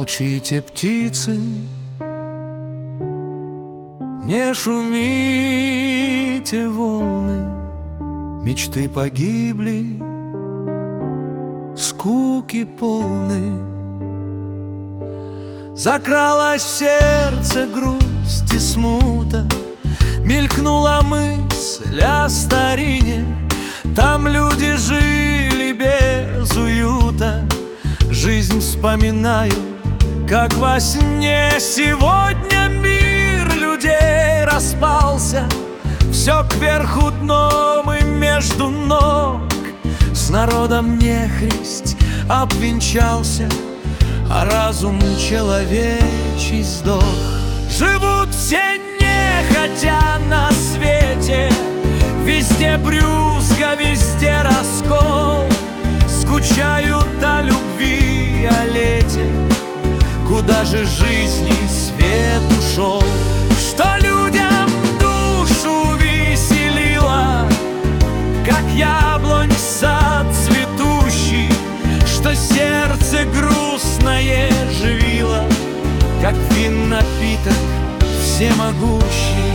Молчите, птицы, не шумите, волны. Мечты погибли, скуки полны. Закралась в сердце грусть и смута, мелькнула мысль о старине. Там люди жили без уюта, жизнь вспоминаю, как во сне. Сегодня мир людей распался, все кверху дном и между ног. С народом нехристь обвенчался, а разум человечий сдох. Живут все нехотя на свете, везде брюзга, везде раскол. Скучают о любви, о лете, куда же жизни свет ушел? Что людям душу веселило, как яблонь сад цветущий, что сердце грустное живило, как вин напиток всемогущий.